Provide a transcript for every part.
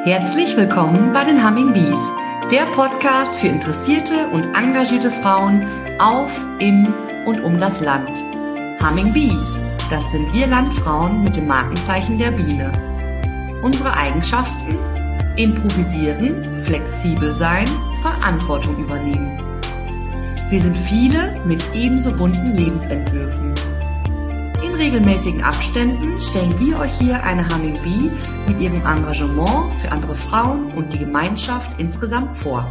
Herzlich willkommen bei den Humming Bees, der Podcast für interessierte und engagierte Frauen auf, in und um das Land. Humming Bees, das sind wir Landfrauen mit dem Markenzeichen der Biene. Unsere Eigenschaften? Improvisieren, flexibel sein, Verantwortung übernehmen. Wir sind viele mit ebenso bunten Lebensentwürfen. In regelmäßigen Abständen stellen wir euch hier eine Humming Bee mit ihrem Engagement für andere Frauen und die Gemeinschaft insgesamt vor.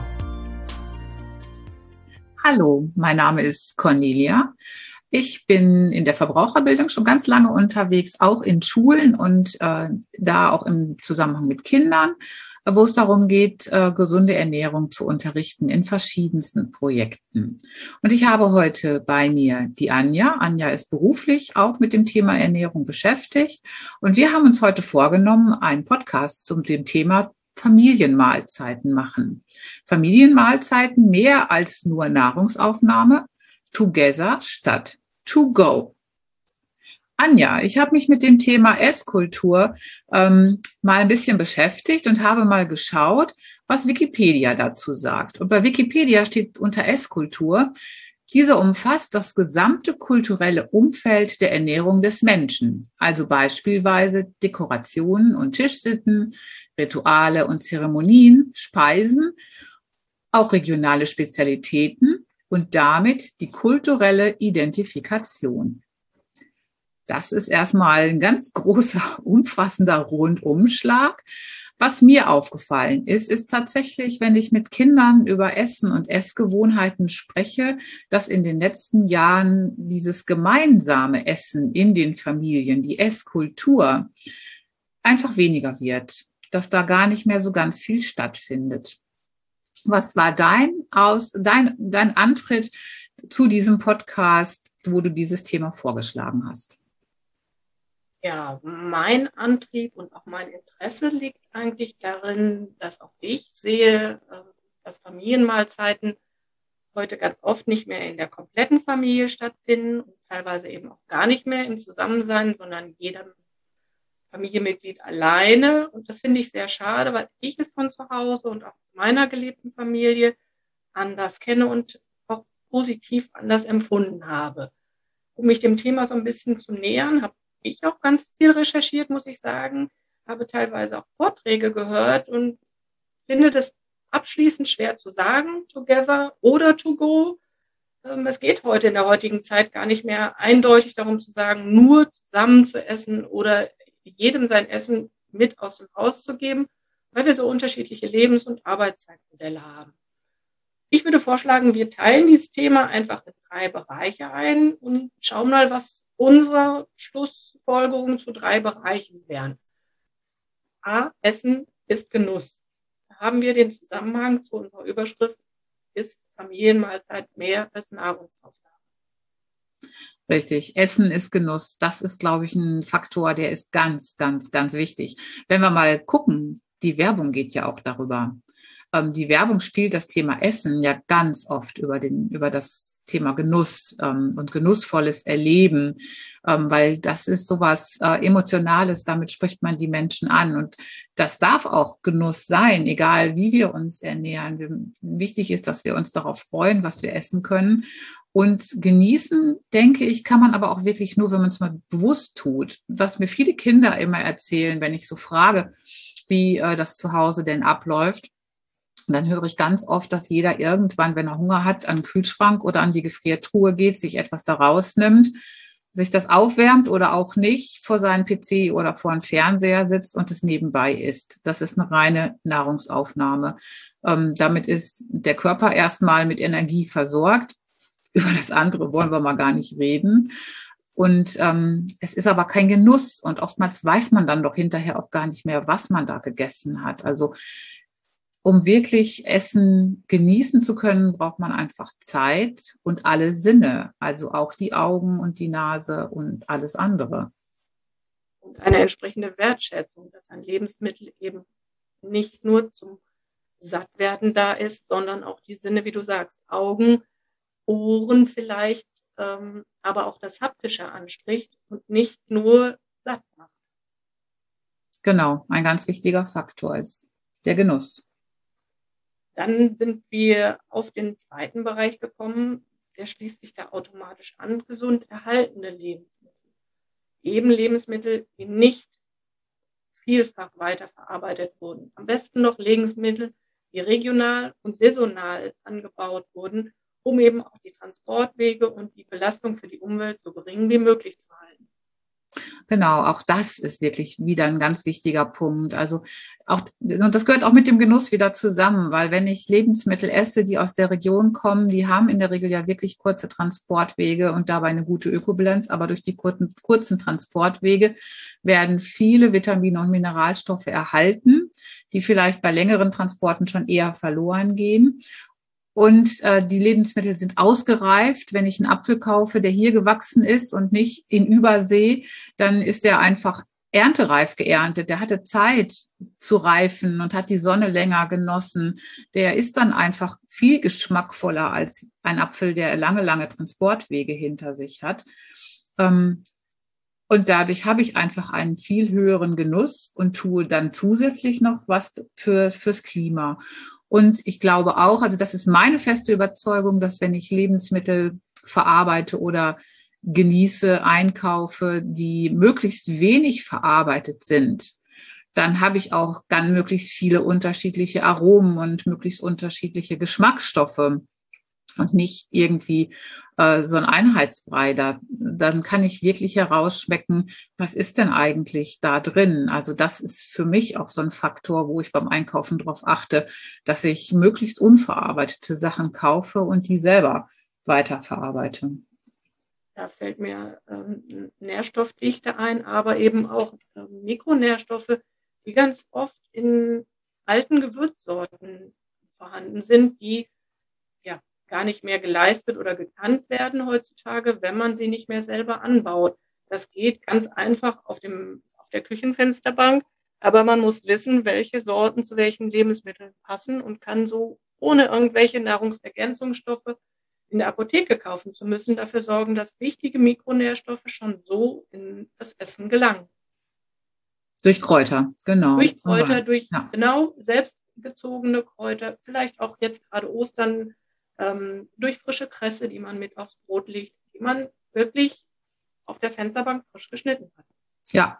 Hallo, mein Name ist Cornelia. Ich bin in der Verbraucherbildung schon ganz lange unterwegs, auch in Schulen und da auch im Zusammenhang mit Kindern, wo es darum geht, gesunde Ernährung zu unterrichten in verschiedensten Projekten. Und ich habe heute bei mir die Anja. Anja ist beruflich auch mit dem Thema Ernährung beschäftigt. Und wir haben uns heute vorgenommen, einen Podcast zum dem Thema Familienmahlzeiten machen. Familienmahlzeiten mehr als nur Nahrungsaufnahme, together statt to go. Anja, ich habe mich mit dem Thema Esskultur mal ein bisschen beschäftigt und habe mal geschaut, was Wikipedia dazu sagt. Und bei Wikipedia steht unter Esskultur, diese umfasst das gesamte kulturelle Umfeld der Ernährung des Menschen, also beispielsweise Dekorationen und Tischsitten, Rituale und Zeremonien, Speisen, auch regionale Spezialitäten und damit die kulturelle Identifikation. Das ist erstmal ein ganz großer, umfassender Rundumschlag. Was mir aufgefallen ist, ist tatsächlich, wenn ich mit Kindern über Essen und Essgewohnheiten spreche, dass in den letzten Jahren dieses gemeinsame Essen in den Familien, die Esskultur, einfach weniger wird, dass da gar nicht mehr so ganz viel stattfindet. Was war dein Antritt zu diesem Podcast, wo du dieses Thema vorgeschlagen hast? Ja, mein Antrieb und auch mein Interesse liegt eigentlich darin, dass auch ich sehe, dass Familienmahlzeiten heute ganz oft nicht mehr in der kompletten Familie stattfinden und teilweise eben auch gar nicht mehr im Zusammensein, sondern jedem Familienmitglied alleine. Und das finde ich sehr schade, weil ich es von zu Hause und auch aus meiner gelebten Familie anders kenne und auch positiv anders empfunden habe. Um mich dem Thema so ein bisschen zu nähern, habe ich auch ganz viel recherchiert, muss ich sagen, habe teilweise auch Vorträge gehört und finde das abschließend schwer zu sagen, together oder to go. Es geht heute in der heutigen Zeit gar nicht mehr eindeutig darum zu sagen, nur zusammen zu essen oder jedem sein Essen mit aus dem Haus zu geben, weil wir so unterschiedliche Lebens- und Arbeitszeitmodelle haben. Ich würde vorschlagen, wir teilen dieses Thema einfach in 3 Bereiche ein und schauen mal, was unsere Schlussfolgerungen zu 3 Bereichen wären. A, Essen ist Genuss. Da haben wir den Zusammenhang zu unserer Überschrift, ist Familienmahlzeit mehr als Nahrungsaufnahme. Richtig, Essen ist Genuss. Das ist, glaube ich, ein Faktor, der ist ganz, ganz, ganz wichtig. Wenn wir mal gucken, die Werbung geht ja auch darüber. Die Werbung spielt das Thema Essen ja ganz oft über das Thema Genuss und genussvolles Erleben, weil das ist sowas Emotionales, damit spricht man die Menschen an. Und das darf auch Genuss sein, egal wie wir uns ernähren. Wichtig ist, dass wir uns darauf freuen, was wir essen können. Und genießen, denke ich, kann man aber auch wirklich nur, wenn man es mal bewusst tut. Was mir viele Kinder immer erzählen, wenn ich so frage, wie das zu Hause denn abläuft. Und dann höre ich ganz oft, dass jeder irgendwann, wenn er Hunger hat, an den Kühlschrank oder an die Gefriertruhe geht, sich etwas da rausnimmt, sich das aufwärmt oder auch nicht, vor seinem PC oder vor einem Fernseher sitzt und es nebenbei isst. Das ist eine reine Nahrungsaufnahme. Damit ist der Körper erstmal mit Energie versorgt. Über das andere wollen wir mal gar nicht reden. Und es ist aber kein Genuss. Und oftmals weiß man dann doch hinterher auch gar nicht mehr, was man da gegessen hat. Also um wirklich Essen genießen zu können, braucht man einfach Zeit und alle Sinne, also auch die Augen und die Nase und alles andere. Und eine entsprechende Wertschätzung, dass ein Lebensmittel eben nicht nur zum Sattwerden da ist, sondern auch die Sinne, wie du sagst, Augen, Ohren vielleicht, aber auch das Haptische anspricht und nicht nur satt macht. Genau, ein ganz wichtiger Faktor ist. der Genuss. Dann sind wir auf den zweiten Bereich gekommen, der schließt sich da automatisch an, gesund erhaltene Lebensmittel. Eben Lebensmittel, die nicht vielfach weiterverarbeitet wurden. Am besten noch Lebensmittel, die regional und saisonal angebaut wurden, um eben auch die Transportwege und die Belastung für die Umwelt so gering wie möglich zu halten. Genau, auch das ist wirklich wieder ein ganz wichtiger Punkt. Also auch, und das gehört auch mit dem Genuss wieder zusammen, weil wenn ich Lebensmittel esse, die aus der Region kommen, die haben in der Regel ja wirklich kurze Transportwege und dabei eine gute Ökobilanz, aber durch die kurzen Transportwege werden viele Vitamine und Mineralstoffe erhalten, die vielleicht bei längeren Transporten schon eher verloren gehen. Und die Lebensmittel sind ausgereift. Wenn ich einen Apfel kaufe, der hier gewachsen ist und nicht in Übersee, dann ist der einfach erntereif geerntet. Der hatte Zeit zu reifen und hat die Sonne länger genossen. Der ist dann einfach viel geschmackvoller als ein Apfel, der lange, lange Transportwege hinter sich hat. Und dadurch habe ich einfach einen viel höheren Genuss und tue dann zusätzlich noch was fürs Klima. Und ich glaube auch, also das ist meine feste Überzeugung, dass wenn ich Lebensmittel verarbeite oder genieße, einkaufe, die möglichst wenig verarbeitet sind, dann habe ich auch ganz möglichst viele unterschiedliche Aromen und möglichst unterschiedliche Geschmacksstoffe. Und nicht irgendwie so ein Einheitsbrei. Dann kann ich wirklich herausschmecken, was ist denn eigentlich da drin? Also das ist für mich auch so ein Faktor, wo ich beim Einkaufen darauf achte, dass ich möglichst unverarbeitete Sachen kaufe und die selber weiterverarbeite. Da fällt mir Nährstoffdichte ein, aber eben auch Mikronährstoffe, die ganz oft in alten Gewürzsorten vorhanden sind, die gar nicht mehr geleistet oder gekannt werden heutzutage, wenn man sie nicht mehr selber anbaut. Das geht ganz einfach auf der Küchenfensterbank, aber man muss wissen, welche Sorten zu welchen Lebensmitteln passen und kann so ohne irgendwelche Nahrungsergänzungsstoffe in der Apotheke kaufen zu müssen, dafür sorgen, dass wichtige Mikronährstoffe schon so in das Essen gelangen. Durch Kräuter, genau. Durch Kräuter, genau selbstgezogene Kräuter, vielleicht auch jetzt gerade Ostern, durch frische Kresse, die man mit aufs Brot legt, die man wirklich auf der Fensterbank frisch geschnitten hat. Ja,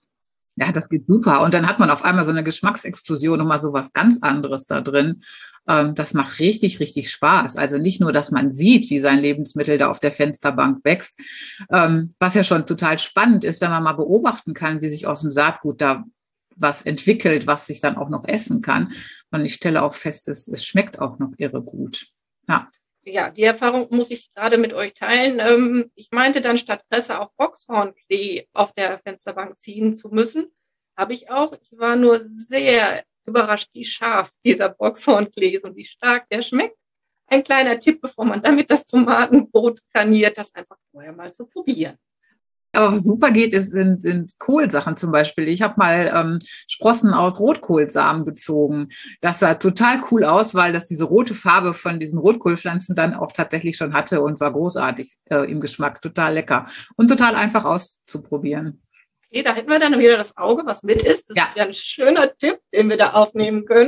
das geht super. Und dann hat man auf einmal so eine Geschmacksexplosion und mal so was ganz anderes da drin. Das macht richtig, richtig Spaß. Also nicht nur, dass man sieht, wie sein Lebensmittel da auf der Fensterbank wächst, was ja schon total spannend ist, wenn man mal beobachten kann, wie sich aus dem Saatgut da was entwickelt, was sich dann auch noch essen kann. Und ich stelle auch fest, es schmeckt auch noch irre gut. Ja, die Erfahrung muss ich gerade mit euch teilen. Ich meinte dann, statt Kresse auch Boxhornklee auf der Fensterbank ziehen zu müssen. Habe ich auch. Ich war nur sehr überrascht, wie scharf dieser Boxhornklee ist und wie stark der schmeckt. Ein kleiner Tipp, bevor man damit das Tomatenbrot garniert, das einfach vorher mal zu probieren. Aber was super geht, sind Kohlsachen zum Beispiel. Ich habe mal Sprossen aus Rotkohlsamen gezogen. Das sah total cool aus, weil das diese rote Farbe von diesen Rotkohlpflanzen dann auch tatsächlich schon hatte und war großartig im Geschmack, total lecker und total einfach auszuprobieren. Okay, da hätten wir dann wieder das Auge, was mit ist. Das ist ja ein schöner Tipp, den wir da aufnehmen können.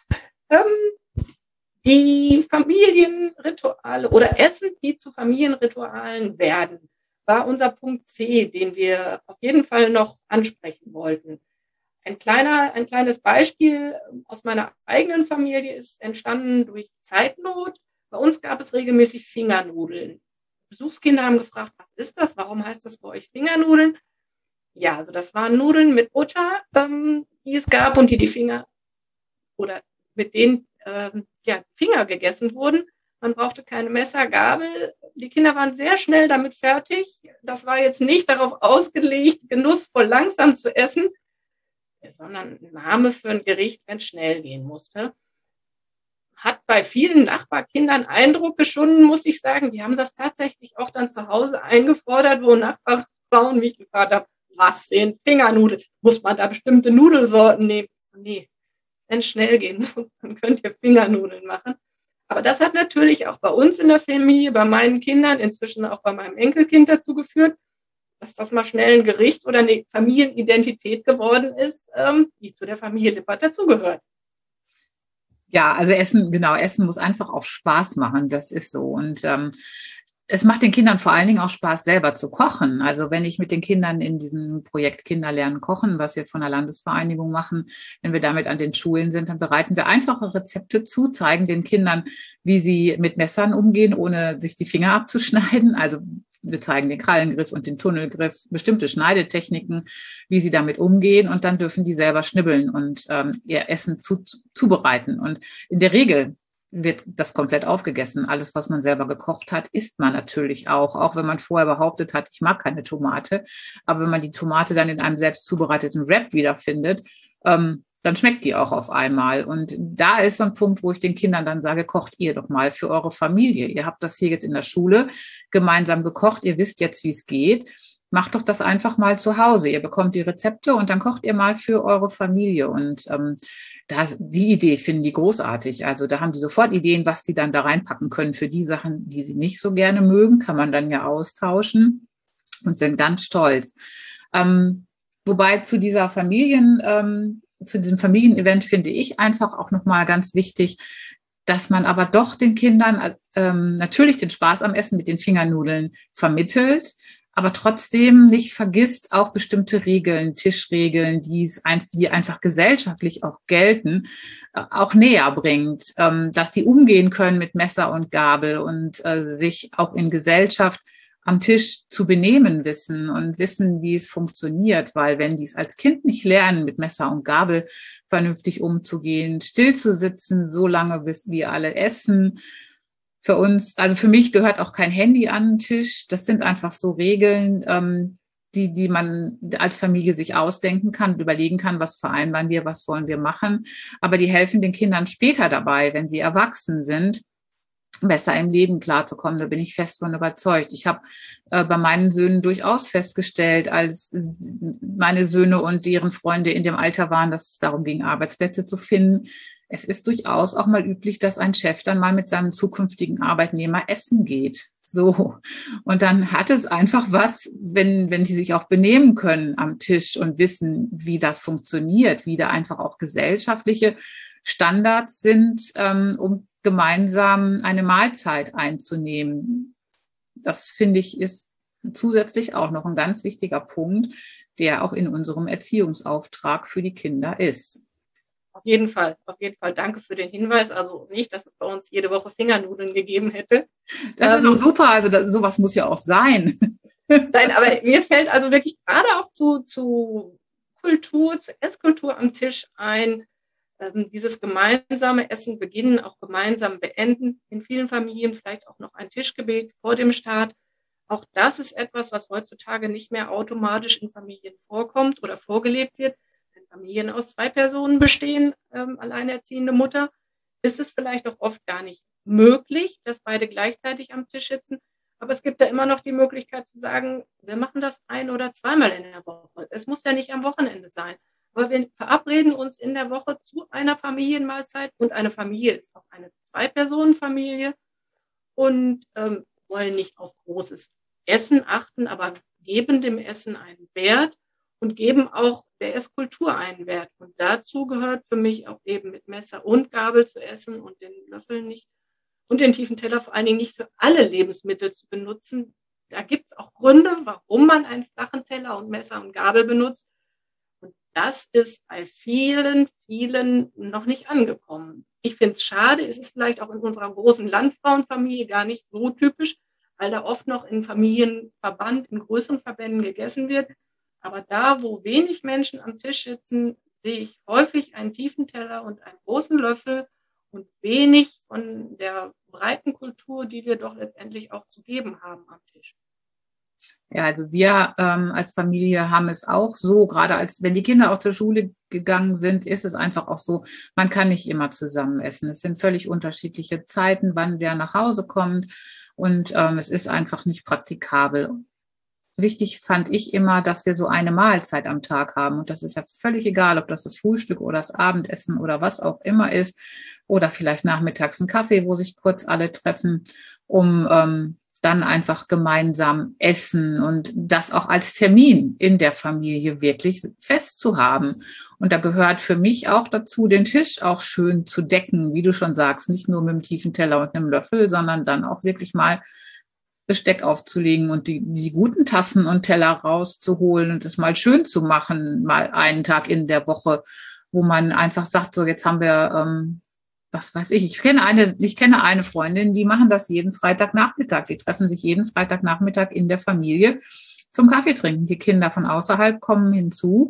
Die Familienrituale oder Essen, die zu Familienritualen werden, war unser Punkt C, den wir auf jeden Fall noch ansprechen wollten. Ein kleines Beispiel aus meiner eigenen Familie ist entstanden durch Zeitnot. Bei uns gab es regelmäßig Fingernudeln. Besuchskinder haben gefragt, was ist das? Warum heißt das bei euch Fingernudeln? Ja, also das waren Nudeln mit Butter, die es gab und die Finger oder mit denen Finger gegessen wurden. Man brauchte keine Messer, Gabel. Die Kinder waren sehr schnell damit fertig. Das war jetzt nicht darauf ausgelegt, genussvoll langsam zu essen, sondern ein Name für ein Gericht, wenn es schnell gehen musste. Hat bei vielen Nachbarkindern Eindruck geschunden, muss ich sagen. Die haben das tatsächlich auch dann zu Hause eingefordert, wo Nachbarfrauen mich gefragt haben, was sind Fingernudeln? Muss man da bestimmte Nudelsorten nehmen? Ich so, nee, wenn es schnell gehen muss, dann könnt ihr Fingernudeln machen. Aber das hat natürlich auch bei uns in der Familie, bei meinen Kindern, inzwischen auch bei meinem Enkelkind dazu geführt, dass das mal schnell ein Gericht oder eine Familienidentität geworden ist, die zu der Familie Lippert dazugehört. Ja, also Essen muss einfach auch Spaß machen, das ist so. Und es macht den Kindern vor allen Dingen auch Spaß, selber zu kochen. Also wenn ich mit den Kindern in diesem Projekt Kinder lernen kochen, was wir von der Landesvereinigung machen, wenn wir damit an den Schulen sind, dann bereiten wir einfache Rezepte zu, zeigen den Kindern, wie sie mit Messern umgehen, ohne sich die Finger abzuschneiden. Also wir zeigen den Krallengriff und den Tunnelgriff, bestimmte Schneidetechniken, wie sie damit umgehen. Und dann dürfen die selber schnibbeln und ihr Essen zubereiten. Und in der Regel wird das komplett aufgegessen. Alles, was man selber gekocht hat, isst man natürlich auch wenn man vorher behauptet hat, ich mag keine Tomate. Aber wenn man die Tomate dann in einem selbst zubereiteten Wrap wiederfindet, dann schmeckt die auch auf einmal. Und da ist so ein Punkt, wo ich den Kindern dann sage, kocht ihr doch mal für eure Familie. Ihr habt das hier jetzt in der Schule gemeinsam gekocht. Ihr wisst jetzt, wie es geht. Macht doch das einfach mal zu Hause. Ihr bekommt die Rezepte und dann kocht ihr mal für eure Familie. Und die Idee finden die großartig. Also da haben die sofort Ideen, was die dann da reinpacken können. Für die Sachen, die sie nicht so gerne mögen, kann man dann ja austauschen und sind ganz stolz. Wobei zu diesem Familienevent finde ich einfach auch nochmal ganz wichtig, dass man aber doch den Kindern natürlich den Spaß am Essen mit den Fingernudeln vermittelt, aber trotzdem nicht vergisst, auch bestimmte Regeln, Tischregeln, die einfach gesellschaftlich auch gelten, auch näher bringt, dass die umgehen können mit Messer und Gabel und sich auch in Gesellschaft am Tisch zu benehmen wissen und wissen, wie es funktioniert, weil wenn die es als Kind nicht lernen, mit Messer und Gabel vernünftig umzugehen, still zu sitzen, so lange bis wir alle essen. Für mich gehört auch kein Handy an den Tisch. Das sind einfach so Regeln, die man als Familie sich ausdenken kann, überlegen kann, was vereinbaren wir, was wollen wir machen. Aber die helfen den Kindern später dabei, wenn sie erwachsen sind, besser im Leben klarzukommen. Da bin ich fest von überzeugt. Ich habe bei meinen Söhnen durchaus festgestellt, als meine Söhne und deren Freunde in dem Alter waren, dass es darum ging, Arbeitsplätze zu finden. Es ist durchaus auch mal üblich, dass ein Chef dann mal mit seinem zukünftigen Arbeitnehmer essen geht. So. Und dann hat es einfach was, wenn die sich auch benehmen können am Tisch und wissen, wie das funktioniert, wie da einfach auch gesellschaftliche Standards sind, um gemeinsam eine Mahlzeit einzunehmen. Das finde ich ist zusätzlich auch noch ein ganz wichtiger Punkt, der auch in unserem Erziehungsauftrag für die Kinder ist. Auf jeden Fall. Danke für den Hinweis. Also nicht, dass es bei uns jede Woche Fingernudeln gegeben hätte. Das ist doch super. Also sowas muss ja auch sein. Nein, aber mir fällt also wirklich gerade auch zu Kultur, zur Esskultur am Tisch ein, dieses gemeinsame Essen beginnen, auch gemeinsam beenden. In vielen Familien vielleicht auch noch ein Tischgebet vor dem Start. Auch das ist etwas, was heutzutage nicht mehr automatisch in Familien vorkommt oder vorgelebt wird. Wenn Familien aus 2 Personen bestehen, alleinerziehende Mutter, ist es vielleicht auch oft gar nicht möglich, dass beide gleichzeitig am Tisch sitzen. Aber es gibt da immer noch die Möglichkeit zu sagen, wir machen das 1- oder 2-mal in der Woche. Es muss ja nicht am Wochenende sein. Aber wir verabreden uns in der Woche zu einer Familienmahlzeit und eine Familie ist auch eine 2-Personen-Familie und wollen nicht auf großes Essen achten, aber geben dem Essen einen Wert und geben auch der Esskultur einen Wert. Und dazu gehört für mich auch eben mit Messer und Gabel zu essen und den Löffel nicht und den tiefen Teller vor allen Dingen nicht für alle Lebensmittel zu benutzen. Da gibt es auch Gründe, warum man einen flachen Teller und Messer und Gabel benutzt. Und das ist bei vielen noch nicht angekommen. Ich finde es schade, es ist vielleicht auch in unserer großen Landfrauenfamilie gar nicht so typisch, weil da oft noch in Familienverband, in größeren Verbänden gegessen wird. Aber da, wo wenig Menschen am Tisch sitzen, sehe ich häufig einen tiefen Teller und einen großen Löffel und wenig von der breiten Kultur, die wir doch letztendlich auch zu geben haben am Tisch. Ja, also wir als Familie haben es auch so, gerade als wenn die Kinder auch zur Schule gegangen sind, ist es einfach auch so, man kann nicht immer zusammen essen. Es sind völlig unterschiedliche Zeiten, wann wer nach Hause kommt und es ist einfach nicht praktikabel. Wichtig fand ich immer, dass wir so eine Mahlzeit am Tag haben und das ist ja völlig egal, ob das Frühstück oder das Abendessen oder was auch immer ist oder vielleicht nachmittags ein Kaffee, wo sich kurz alle treffen, um dann einfach gemeinsam essen und das auch als Termin in der Familie wirklich fest zu haben. Und da gehört für mich auch dazu, den Tisch auch schön zu decken, wie du schon sagst, nicht nur mit einem tiefen Teller und einem Löffel, sondern dann auch wirklich mal Besteck aufzulegen und die guten Tassen und Teller rauszuholen und es mal schön zu machen, mal einen Tag in der Woche, wo man einfach sagt, so jetzt haben wir, was weiß ich kenne eine Freundin, die machen das jeden Freitagnachmittag. Die treffen sich jeden Freitagnachmittag in der Familie zum Kaffee trinken. Die Kinder von außerhalb kommen hinzu.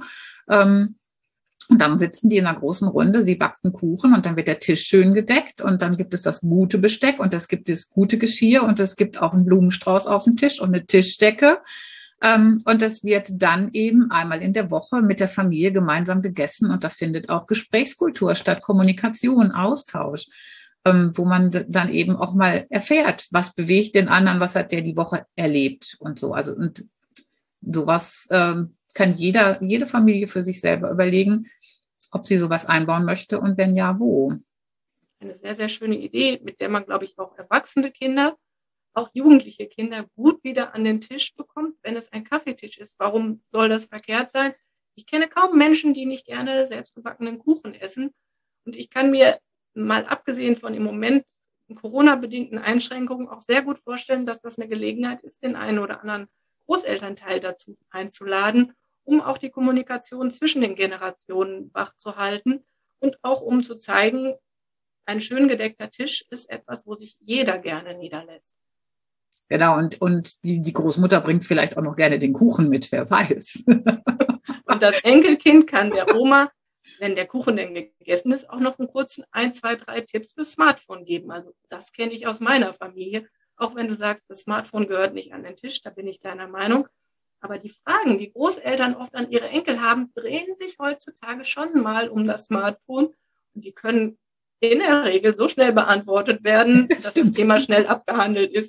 Und dann sitzen die in einer großen Runde, sie backen Kuchen und dann wird der Tisch schön gedeckt und dann gibt es das gute Besteck und es gibt das gute Geschirr und es gibt auch einen Blumenstrauß auf dem Tisch und eine Tischdecke. Und das wird dann eben einmal in der Woche mit der Familie gemeinsam gegessen und da findet auch Gesprächskultur statt, Kommunikation, Austausch, wo man dann eben auch mal erfährt, was bewegt den anderen, was hat der die Woche erlebt und so. Also und sowas kann jede Familie für sich selber überlegen, ob sie sowas einbauen möchte und wenn ja, wo. Eine sehr, sehr schöne Idee, mit der man, glaube ich, auch erwachsene Kinder, auch jugendliche Kinder gut wieder an den Tisch bekommt, wenn es ein Kaffeetisch ist. Warum soll das verkehrt sein? Ich kenne kaum Menschen, die nicht gerne selbstgebackenen Kuchen essen. Und ich kann mir, mal abgesehen von im Moment Corona-bedingten Einschränkungen, auch sehr gut vorstellen, dass das eine Gelegenheit ist, den einen oder anderen Großelternteil dazu einzuladen, um auch die Kommunikation zwischen den Generationen wach zu halten und auch um zu zeigen, ein schön gedeckter Tisch ist etwas, wo sich jeder gerne niederlässt. Genau, und die Großmutter bringt vielleicht auch noch gerne den Kuchen mit, wer weiß. Und das Enkelkind kann der Oma, wenn der Kuchen denn gegessen ist, auch noch einen kurzen 1, 2, 3 Tipps fürs Smartphone geben. Also das kenne ich aus meiner Familie. Auch wenn du sagst, das Smartphone gehört nicht an den Tisch, da bin ich deiner Meinung. Aber die Fragen, die Großeltern oft an ihre Enkel haben, drehen sich heutzutage schon mal um das Smartphone. Und die können in der Regel so schnell beantwortet werden, dass das Thema schnell abgehandelt ist.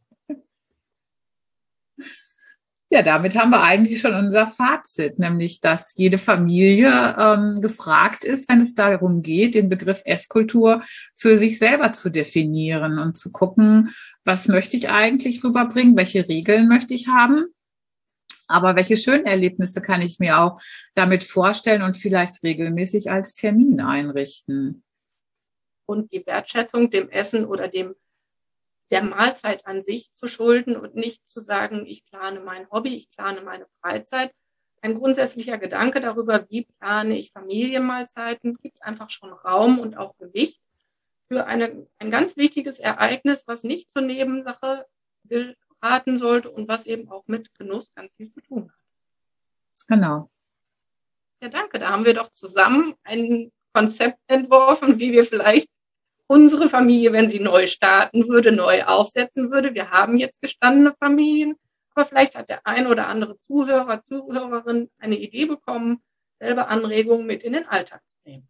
Ja, damit haben wir eigentlich schon unser Fazit, nämlich, dass jede Familie gefragt ist, wenn es darum geht, den Begriff Esskultur für sich selber zu definieren und zu gucken, was möchte ich eigentlich rüberbringen, welche Regeln möchte ich haben, aber welche schönen Erlebnisse kann ich mir auch damit vorstellen und vielleicht regelmäßig als Termin einrichten. Und die Wertschätzung dem Essen oder der Mahlzeit an sich zu schulden und nicht zu sagen, ich plane mein Hobby, ich plane meine Freizeit. Ein grundsätzlicher Gedanke darüber, wie plane ich Familienmahlzeiten, gibt einfach schon Raum und auch Gewicht für ein ganz wichtiges Ereignis, was nicht zur Nebensache geraten sollte und was eben auch mit Genuss ganz viel zu tun hat. Genau. Ja, danke. Da haben wir doch zusammen ein Konzept entworfen, wie wir vielleicht unsere Familie, wenn sie neu starten würde, neu aufsetzen würde. Wir haben jetzt gestandene Familien, aber vielleicht hat der ein oder andere Zuhörer, Zuhörerin eine Idee bekommen, selber Anregungen mit in den Alltag zu nehmen.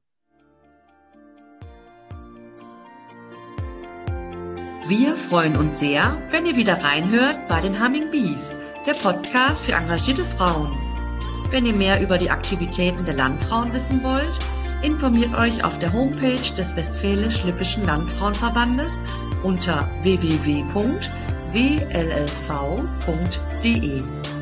Wir freuen uns sehr, wenn ihr wieder reinhört bei den Humming Bees, der Podcast für engagierte Frauen. Wenn ihr mehr über die Aktivitäten der Landfrauen wissen wollt, informiert euch auf der Homepage des Westfälisch-Lippischen Landfrauenverbandes unter www.wllv.de.